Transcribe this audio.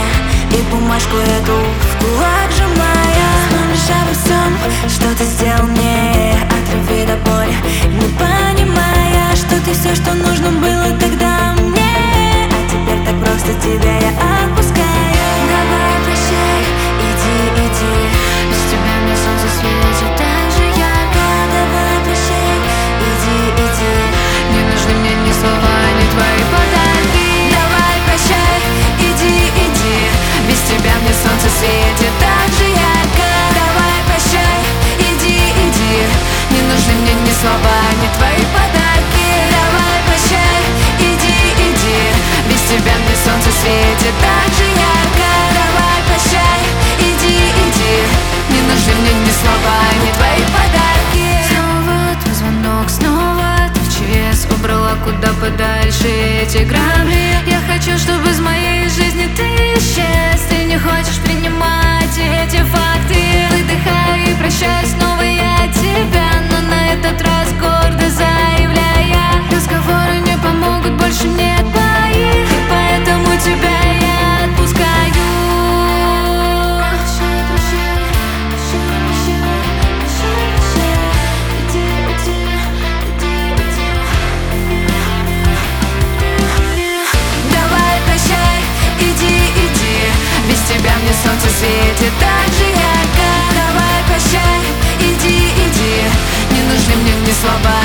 и бумажку эту в кулак сжимая. Вспомнишь обо всем, что ты сделал мне, от любви до боли, не понимая, что ты все, что нужно было тогда мне. А теперь так просто тебя я отпускаю. Давай прощай, иди, иди, без тебя мне солнце светит так же ярко. Давай прощай, иди, иди, Не нужны мне ни слова, ни твои подарки. давай прощай, иди, иди, Без тебя мне солнце светит так же ярко. Давай прощай, иди, иди, Не нужны мне ни слова, ни твои подарки. давай прощай, иди, иди, Без тебя мне солнце светит так же ярко. Давай прощай, иди, иди, Не нужны мне ни слова, ни твои подарки. снова твой звонок, снова ты в ЧС убрала куда подальше эти грабли. Я хочу, чтобы из моей жизни ты исчез. Ты не хочешь принимать эти факты. Выдыхаю и прощаю снова я тебя, но на этот раз гордо заявляя: разговоры не помогут, больше нет твоих, и поэтому тебя я отпускаю. Прощай, прощай, прощай, прощай, прощай, иди, иди, иди, иди. Давай прощай, иди, иди, Без тебя мне солнце светит так же ярко. Давай прощай, иди, иди, Не нужны мне ни слова,